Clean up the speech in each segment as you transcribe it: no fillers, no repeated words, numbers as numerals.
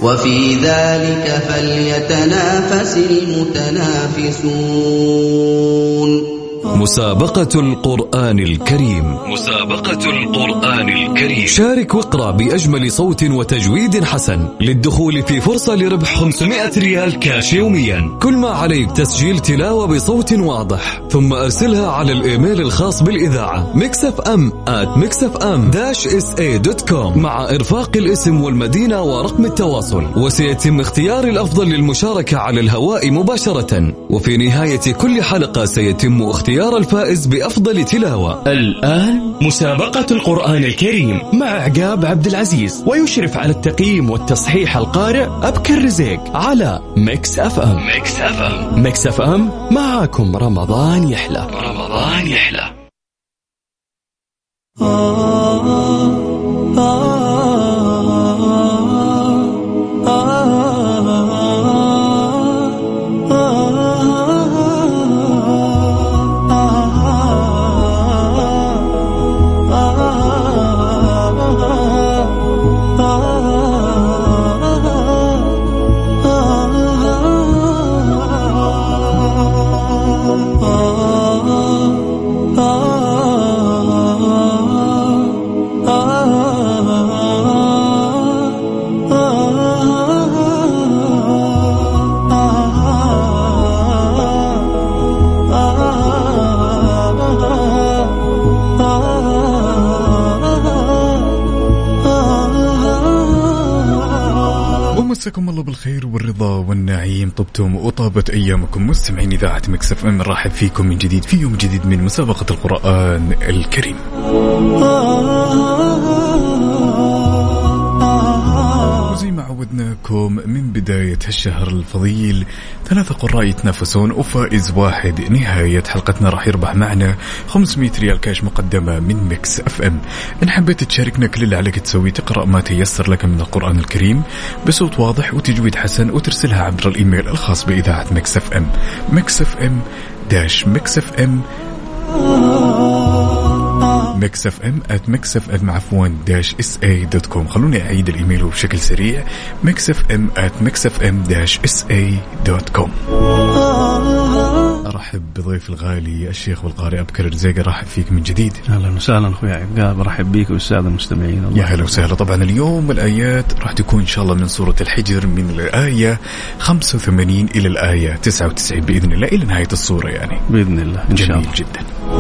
وفي ذلك فليتنافس المتنافسون. مسابقة القرآن الكريم. مسابقة القرآن الكريم. شارك واقرأ بأجمل صوت وتجويد حسن للدخول في فرصة لربح 500 ريال كاش يوميا. كل ما عليك تسجيل تلاوة بصوت واضح، ثم أرسلها على الإيميل الخاص بالإذاعة mixfm@mixfm-sa.com مع إرفاق الاسم والمدينة ورقم التواصل، وسيتم اختيار الأفضل للمشاركة على الهواء مباشرة. وفي نهاية كل حلقة سيتم اختيار الفائز بأفضل تلاوة. الآن مسابقة القرآن الكريم مع عقاب عبد العزيز، ويشرف على التقييم والتصحيح القارئ أبكر رزيق على ميكس اف ام. ميكس اف ام معاكم رمضان يحلى. رمضان يحلى. مساكم الله بالخير والرضا والنعيم، طبتم وطابت أيامكم مستمعين إذاعة ميكس اف ام. نرحب فيكم من جديد في يوم جديد من مسابقة القرآن الكريم. وزي ما عودناكم من بداية هالشهر الفضيل 3 قراء يتنافسون وفائز واحد. نهاية حلقتنا راح يربح معنا 500 ريال كاش مقدمة من ميكس اف ام. إن حبيت تشاركنا كل اللي عليك تسوي تقرأ ما تيسر لك من القرآن الكريم بصوت واضح وتجويد حسن، وترسلها عبر الإيميل الخاص بإذاعة ميكس اف ام mixfm-mixfm mixfm@mixfm-sa.com. خلوني أعيد الإيميل بشكل سريع mixfm@mixfm-sa.com. أرحب بضيف الغالي الشيخ والقارئ أبكر رزيق. أرحب فيك من جديد. أهلا وسهلا أخوي عقاب، أرحب بيك والسادة المستمعين. يا هلا وسهلا. طبعا اليوم الآيات راح تكون إن شاء الله من سورة الحجر من الآية 85 إلى الآية 99 بإذن الله، إلى نهاية السورة يعني بإذن الله إن شاء الله. جميل جدا.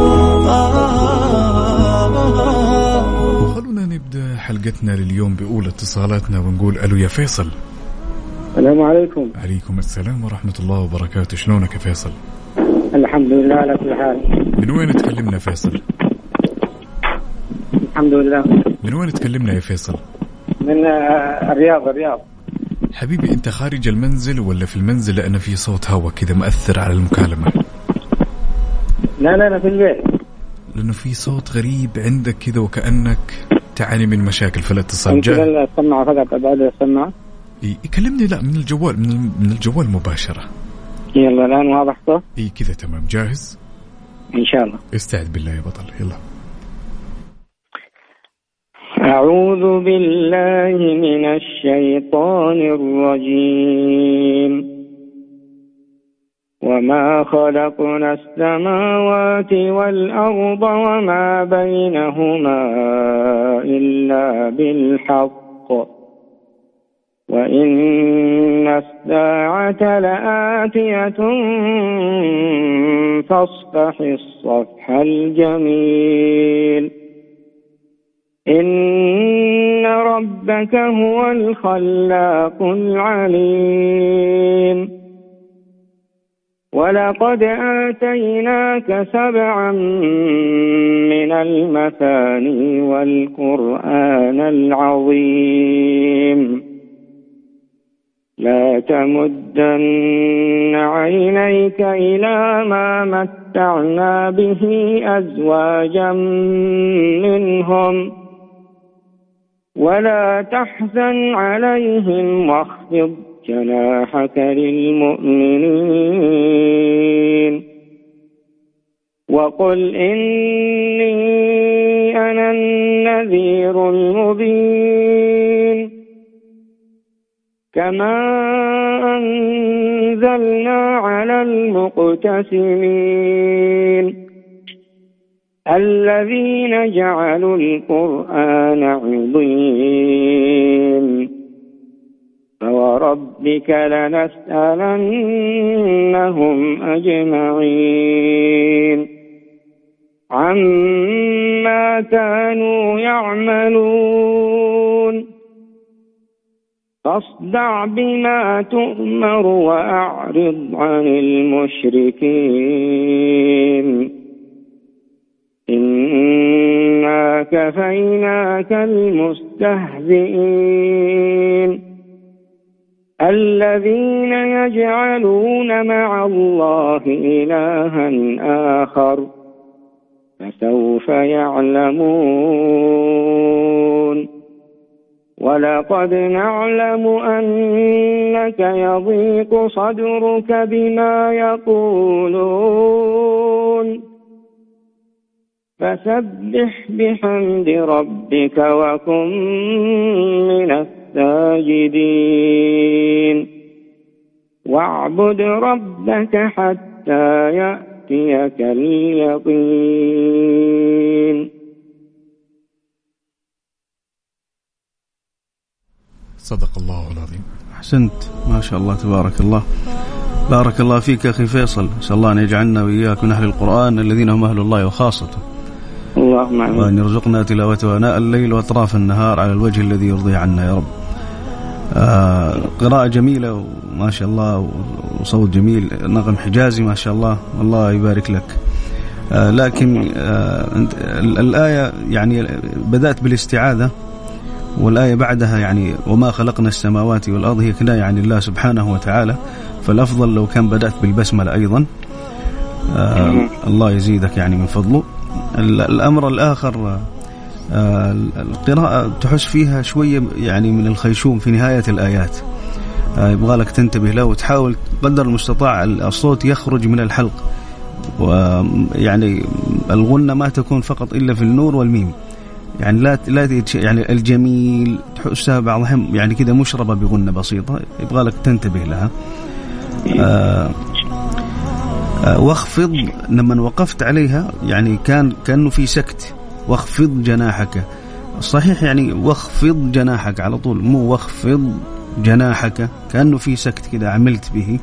خلونا نبدأ حلقتنا لليوم بأولى اتصالاتنا ونقول ألو يا فيصل. السلام عليكم. عليكم السلام ورحمة الله وبركاته. شلونك يا فيصل؟ الحمد لله على كل حال. من وين تكلمنا فيصل؟ الحمد لله. من وين تكلمنا يا فيصل؟ من الرياض. حبيبي أنت خارج المنزل ولا في المنزل؟ لأن في صوت هوا كذا مأثر على المكالمة. لا في البيت. لأنه في صوت غريب عندك كذا وكأنك تعاني من مشاكل في الاتصال. جاء السماعة فقط أبعد السماعة. يكلمني لا من الجوال، من الجوال مباشرة. يلا الآن واضح صوت؟ كذا تمام. جاهز؟ إن شاء الله. استعد بالله يا بطل. يلا. أعوذ بالله من الشيطان الرجيم. وما خلقنا السماوات والأرض وما بينهما إلا بالحق وإن الساعة لآتية فاصفح الصفح الجميل. إن ربك هو الخلاق العليم. ولقد آتيناك 7 من المثاني والقرآن العظيم. لا تمدن عينيك إلى ما متعنا به أزواجا منهم ولا تحزن عليهم واخفض جناحك للمؤمنين وقل إني أنا النذير المبين. كما أنزلنا على المقتسمين الذين جعلوا القرآن عضين فوربك لنسألنهم أجمعين عما كانوا يعملون فاصدع بما تؤمر وأعرض عن المشركين إنا كفيناك المستهزئين الذين يجعلون مع الله إلها آخر فسوف يعلمون ولقد نعلم أنك يضيق صدرك بما يقولون فسبح بحمد ربك وكن من الساجدين واعبد ربك حتى يأتيك اليقين. صدق الله العظيم. أحسنت ما شاء الله تبارك الله. بارك الله فيك أخي فيصل. أسأل الله أن يجعلنا وإياك من أهل القرآن الذين هم أهل الله وخاصته، اللهم آمين. وأن يرزقنا تلاوته آناء الليل وأطراف النهار على الوجه الذي يرضي عنا يا رب. قراءة جميلة ما شاء الله، وصوت جميل، نغم حجازي ما شاء الله، الله يبارك لك. لكن الآية يعني بدأت بالاستعاذة، والآية بعدها يعني وما خلقنا السماوات والأرض هي كناية عن الله سبحانه وتعالى، فالأفضل لو كان بدأت بالبسملة أيضا. الله يزيدك يعني من فضله. الأمر الآخر القراءة تحس فيها شوية يعني من الخيشوم في نهاية الآيات، يبغى لك تنتبه له وتحاول قدر المستطاع الصوت يخرج من الحلق، ويعني الغنة ما تكون فقط إلا في النور والميم، يعني لا يعني الجميل تحسها بعضهم يعني كده مشربة بغنة بسيطة، يبغى لك تنتبه لها. واخفض لما وقفت عليها يعني كأنه في سكت، واخفض جناحك، صحيح يعني واخفض جناحك على طول، مو واخفض جناحك، كأنه في سكت كده عملت به.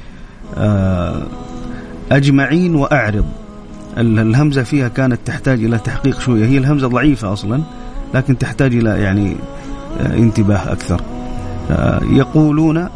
أجمعين وأعرض، الهمزة فيها كانت تحتاج إلى تحقيق شوية، هي الهمزة ضعيفة أصلا لكن تحتاج إلى يعني انتباه أكثر. يقولون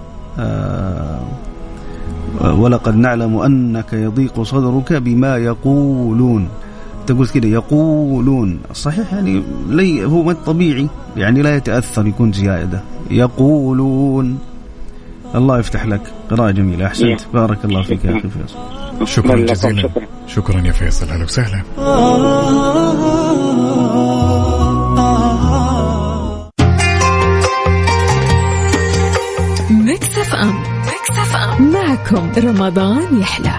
ولقد نعلم أنك يضيق صدرك بما يقولون، تقول كده يقولون، صحيح يعني هو ما طبيعي يعني لا يتأثر يكون زيادة، يقولون. الله يفتح لك، قراءة جميلة. أحسنت، بارك الله فيك يا أخي فيصل. شكرا جزيلا. شكرا يا فيصل، أهلا وسهلا. ميكس اف ام، معكم رمضان يحلى.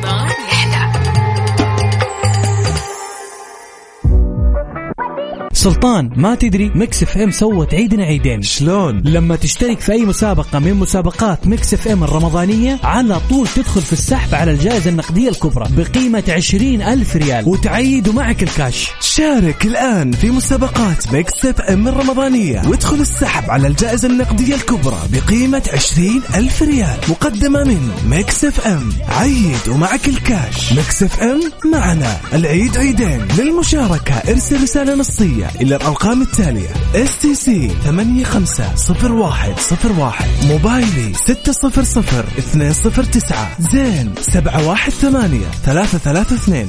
سلطان، ما تدري ميكس اف ام سوت عيدنا عيدين. شلون؟ لما تشترك في أي مسابقة من مسابقات ميكس اف ام الرمضانية على طول تدخل في السحب على الجائزة النقدية الكبرى بقيمة 20,000 ريال وتعيد معك الكاش. شارك الآن في مسابقات ميكس اف ام الرمضانية وادخل السحب على الجائزة النقدية الكبرى بقيمة 20,000 ريال مقدمة من ميكس اف ام. عيد ومعك الكاش. ميكس اف ام، معنا العيد عيدين. للمشاركة ارسل رسالة نصية إلى الأرقام التالية: STC 850101، موبايلي 600209، زين 718-332.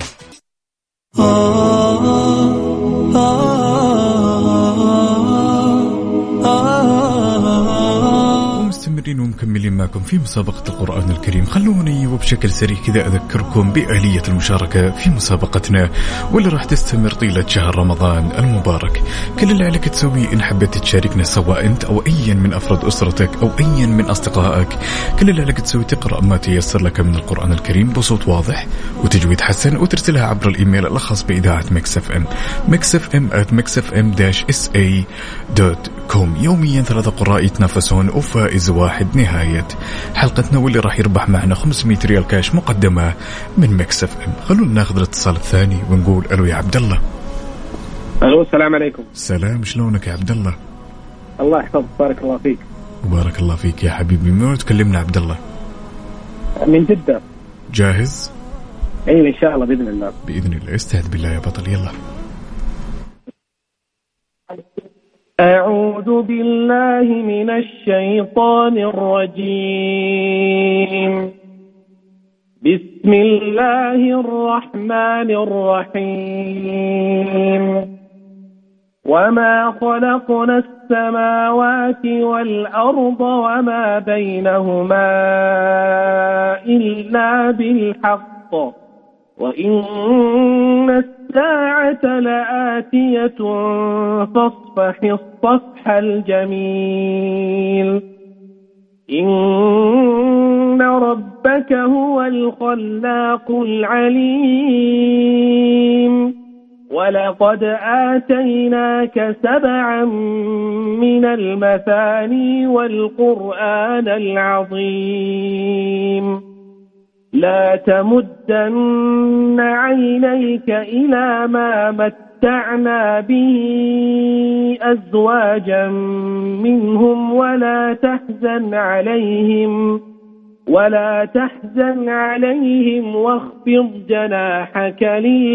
مستمرين ومكملين معكم في مسابقة القرآن الكريم. خلوني وبشكل سريع كذا أذكركم بآلية المشاركة في مسابقتنا واللي راح تستمر طيلة شهر رمضان المبارك. كل اللي عليك تسويه إن حبيت تشاركنا سواء أنت أو أي من أفراد أسرتك أو أي من أصدقائك، كل اللي عليك تسويه تقرأ ما تيسر لك من القرآن الكريم بصوت واضح وتجويد حسن وترسلها عبر الإيميل الخاص بإذاعة ميكس اف ام، mixfm@mixfm-sa.com. معكم يوميا 3 قراء يتنافسون وفائز واحد نهاية حلقتنا، واللي راح يربح معنا 500 ريال كاش مقدمة من ميكس اف ام. خلونا ناخذ الاتصال الثاني ونقول الو يا عبد الله. الو السلام عليكم. سلام، شلونك يا عبد الله؟ الله يحفظك، بارك الله فيك. وبارك الله فيك يا حبيبي. من وين تكلمنا عبد الله؟ من جدة. جاهز؟ اي ان شاء الله باذن الله. باذن الله. استعد بالله يا بطل، يلا. أعوذ بالله من الشيطان الرجيم. بسم الله الرحمن الرحيم. وما خلقنا السماوات والأرض وما بينهما إلا بالحق وإن الساعة لآتية فاصفح الصفح الجميل. إن ربك هو الخلاق العليم. ولقد آتيناك 7 من المثاني والقرآن العظيم. لا تمدن عينيك إلى ما متعنا به أزواجا منهم ولا تحزن عليهم واخفض جناحك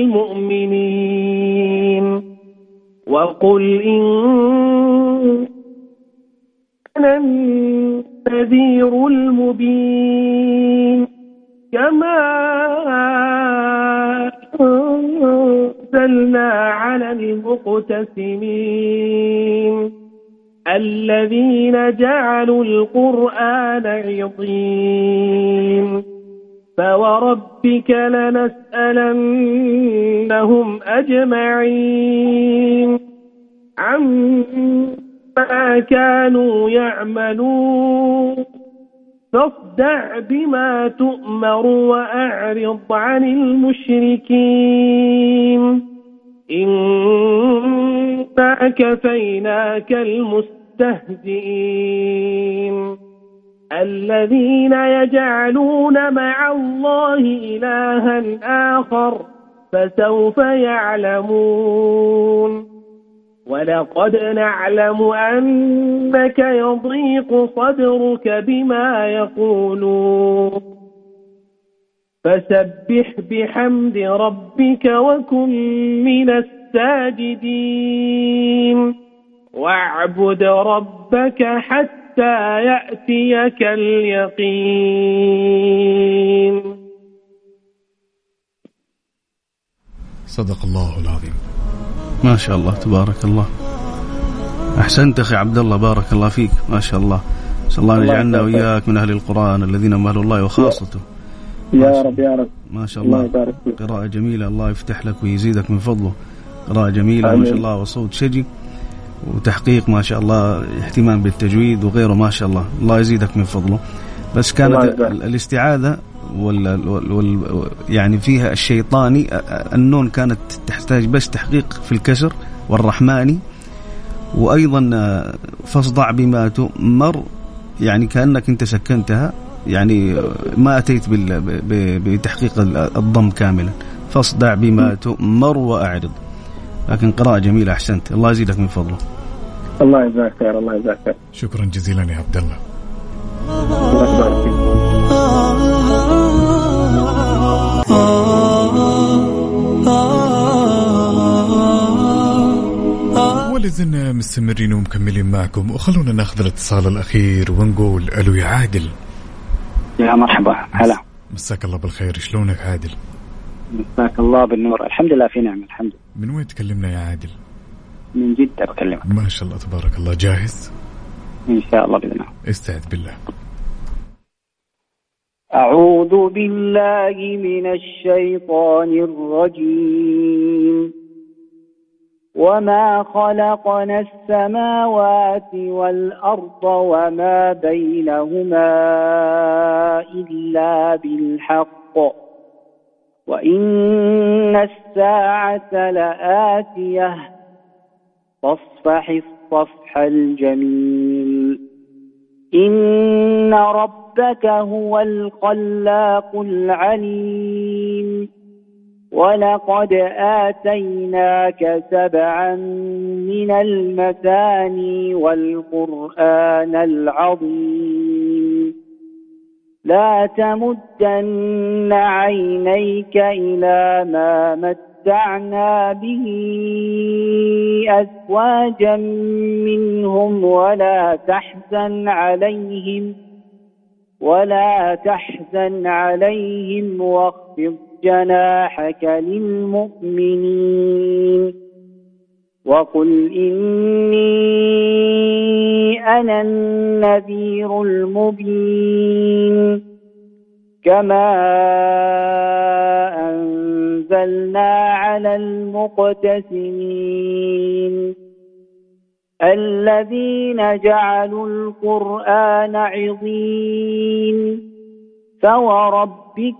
للمؤمنين وقل إن أنا النذير المبين كما أنزلنا على المقتسمين الذين جعلوا القرآن عظيم. فوربك لنسألنهم أجمعين عما كانوا يعملون. فاصدع بما تؤمر وأعرض عن المشركين إنا كفيناك المستهزئين الذين يجعلون مع الله إلها آخر فسوف يعلمون. ولقد نعلم أنك يضيق صدرك بما يقولون فسبح بحمد ربك وكن من الساجدين واعبد ربك حتى يأتيك اليقين. صدق الله العظيم. ما شاء الله تبارك الله. أحسنت أخي عبد الله، بارك الله فيك، ما شاء الله. صلى الله أن يجعلنا وإياك من أهل القرآن الذين هم أهل الله وخاصته. يا رب يا رب. ما شاء الله، قراءة جميلة، الله يفتح لك ويزيدك من فضله. قراءة جميلة ما شاء الله، وصوت شجي وتحقيق ما شاء الله، اهتمام بالتجويد وغيره ما شاء الله، الله يزيدك من فضله. بس كانت الاستعاذة يعني فيها الشيطاني، النون كانت تحتاج بس تحقيق في الكسر والرحماني، وأيضا فاصدع بما تؤمر، يعني كأنك أنت سكنتها، يعني ما أتيت بتحقيق الضم كاملا. فاصدع بما تؤمر وأعرض. لكن قراءة جميلة، أحسنت، الله يزيدك من فضله. الله يجزاك خير، الله يجزاك خير. شكرا جزيلا يا عبد الله. الله يبارك فيك. ولازلنا مستمرين ومكملين معكم، وخلونا ناخذ الاتصال الأخير ونقول ألو يا عادل. يا مرحبا، هلا. مساك الله بالخير، شلونك عادل؟ مساك الله بالنور، الحمد لله في نعمة الحمد لله. من وين تكلمنا يا عادل؟ من جدة بكلمك. ما شاء الله تبارك الله. جاهز؟ إن شاء الله بإذن الله. استعد بالله. أعوذ بالله من الشيطان الرجيم. وما خلقنا السماوات والأرض وما بينهما إلا بالحق وإن الساعة لآتية فاصفح الصفح الجميل. إن ربك هو الخلاق العليم. ولقد آتيناك 7 من المثاني والقرآن العظيم. لا تمدن عينيك إلى ما متعنا به أزواجا منهم ولا تحزن عليهم واخفض جناحك للمؤمنين. وقل إني أنا النذير المبين. كما أنزلنا على المقتسمين الذين جعلوا القرآن عضين. فوربك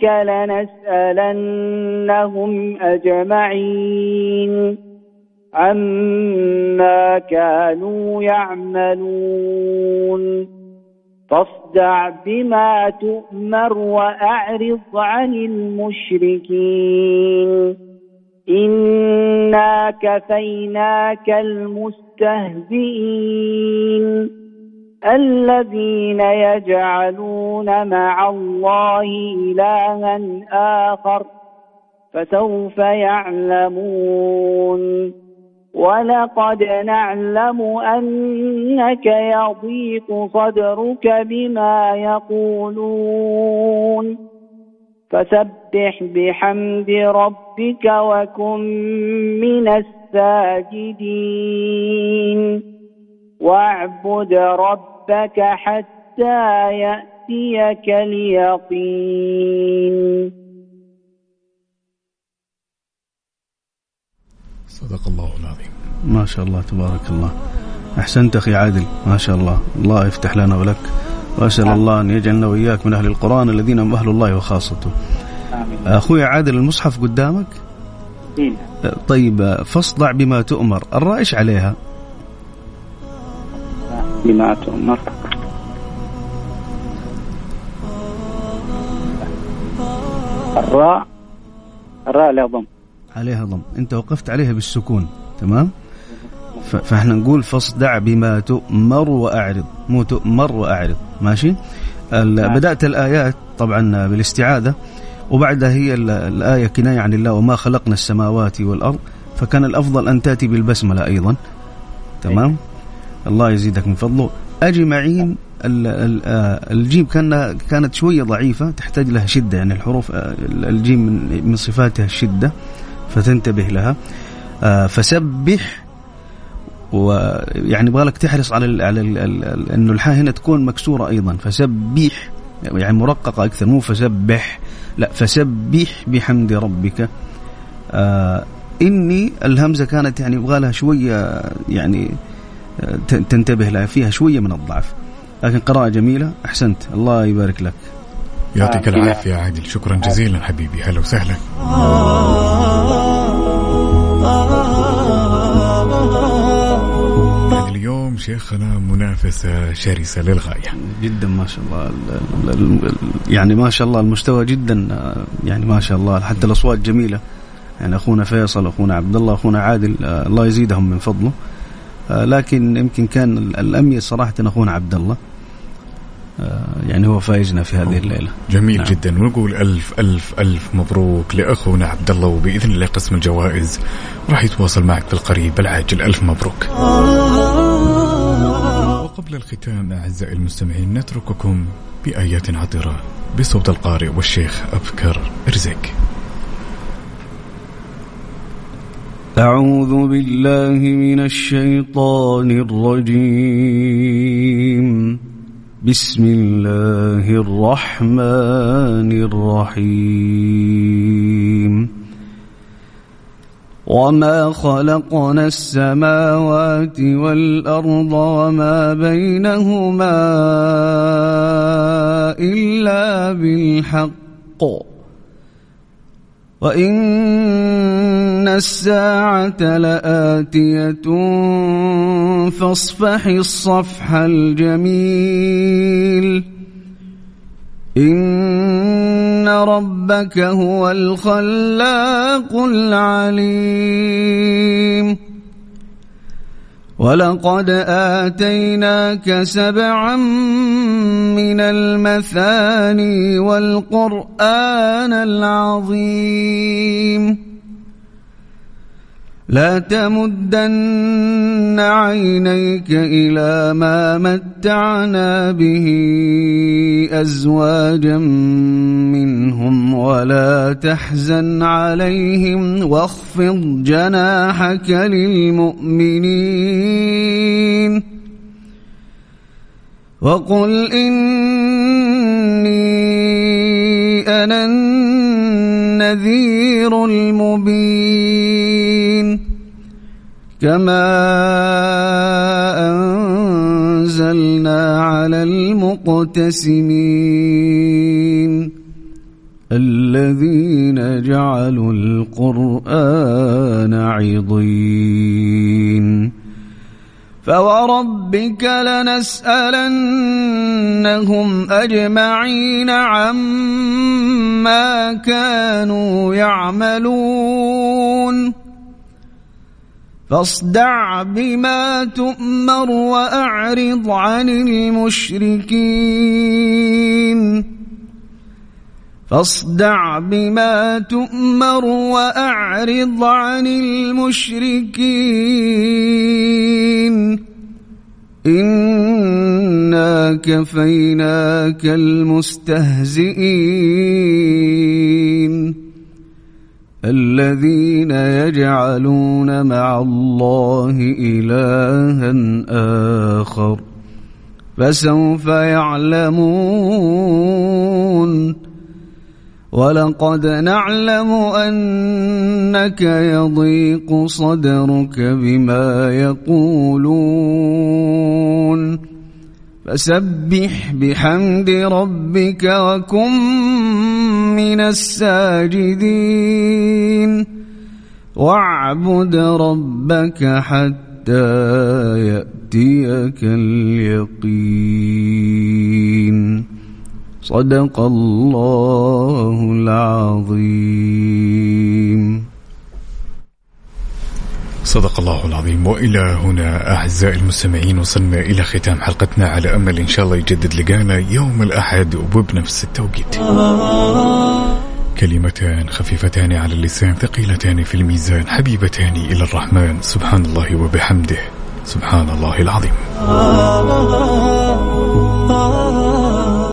لنسألنهم أجمعين عما كانوا يعملون. فاصدع بما تؤمر وأعرض عن المشركين. إنا كفيناك المستهزئين الذين يجعلون مع الله إلها آخر فسوف يعلمون. ولقد نعلم أنك يضيق صدرك بما يقولون فسبح بحمد ربك وكن من الساجدين. واعبد ربك حتى يأتيك اليقين. صدق الله العظيم. ما شاء الله تبارك الله. أحسنت أخي عادل، ما شاء الله. الله يفتح لنا ولك، وأسأل الله أن يجعلنا وإياك من أهل القرآن الذين هم أهل الله وخاصته. آمين. أخوي عادل، المصحف قدامك؟ طيب، فاصدع بما تؤمر. الراء إيش عليها؟ بما تؤمر. الراء لا ضم، عليها ضم. أنت وقفت عليها بالسكون، تمام؟ فاحنا نقول فاصدع بما تؤمر وأعرض، مو تؤمر وأعرض. ماشي؟ بدأت الآيات طبعا بالاستعاذة، وبعدها هي الآية كناية عن الله وما خلقنا السماوات والأرض، فكان الأفضل أن تأتي بالبسملة أيضا. تمام؟ الله يزيدك من فضله. أجمعين، الجيم كانت شوية ضعيفة، تحتاج لها شدة، يعني الحروف الجيم من صفاتها الشدة، فتنتبه لها. فسبح، ويعني بالك تحرص على انه الحاء هنا تكون مكسورة ايضا. فسبح يعني مرققة اكثر، مو فسبح، لا، فسبح بحمد ربك. اني الهمزة كانت يعني يبغى لها شوية، يعني تنتبه لها، فيها شوية من الضعف، لكن قراءة جميلة. احسنت، الله يبارك لك. يعطيك العافية عادل، شكرا جزيلا حبيبي. هلا وسهلا. اليوم شيخنا منافسة شرسة للغاية جدا، ما شاء الله. يعني ما شاء الله المستوى جدا، يعني ما شاء الله، حتى الأصوات جميلة. يعني أخونا فيصل، أخونا عبد الله، أخونا عادل، الله يزيدهم من فضله. لكن يمكن كان الأميز صراحة أخونا عبد الله، يعني هو فايزنا في هذه الليلة. جميل. نعم. جدا. ونقول ألف ألف ألف مبروك لأخونا عبد الله، وبإذن الله قسم الجوائز راح يتواصل معك في القريب العاجل. ألف مبروك. وقبل الختام أعزائي المستمعين، نترككم بآيات عطرة بصوت القارئ والشيخ أبكر رزق. أعوذ بالله من الشيطان الرجيم. بسم الله الرحمن الرحيم. وما خلقنا السماوات والأرض وما بينهما إلا بالحق وإن إن الساعة لآتية فاصفح الصفح الجميل إن ربك هو الخلاق العليم ولقد آتيناك 7 من المثاني والقرآن العظيم لا تمدن عينيك إلى ما متعنا به أزواجا منهم ولا تحزن عليهم واخفض جناحك للمؤمنين وقل إني أنا النذير المبين كما أنزلنا على المقتسمين الذين جعلوا القرآن عضين فوربك لنسألنهم أجمعين عما كانوا يعملون فاصدع بما تؤمر وأعرض عن المشركين فاصدع بما تؤمر وأعرض عن المشركين إنا كفيناك المستهزئين الذين يجعلون مع الله إلها آخر فسوف يعلمون ولقد نعلم أنك يضيق صدرك بما يقولون فسبح بحمد ربك وكن من الساجدين واعبد ربك حتى يأتيك اليقين صدق الله العظيم. صدق الله العظيم. وإلى هنا أعزائي المستمعين وصلنا إلى ختام حلقتنا، على أمل إن شاء الله يجدد لقانا يوم الأحد وبنفس التوقيت. كلمتان خفيفتان على اللسان ثقيلتان في الميزان حبيبتان إلى الرحمن سبحان الله وبحمده سبحان الله العظيم.